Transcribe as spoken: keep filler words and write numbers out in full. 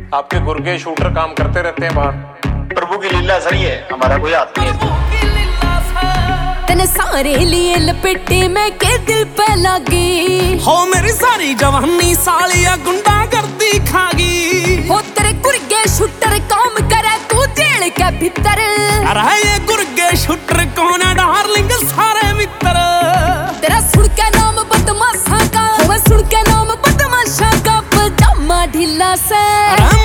आपके गुर्गे शूटर काम करते रहते हैं बाहर। प्रभु की लीला सही है, हमारा कोई हाथ नहीं है। तेने सारे लिए लपेटे में के दिल पे लगी हो, मेरी सारी जवानी सालिया गुंडा करती खागी हो। तेरे गुर्गे शूटर काम करे तू जेल के भीतर। अरे ये गुर्गे शूटर कौन है डार्लिंग सारे मित्र। तेरा सुन के नाम बदमाशा का, मैं सुन के नाम बदमाशा का, पजामा ढीला से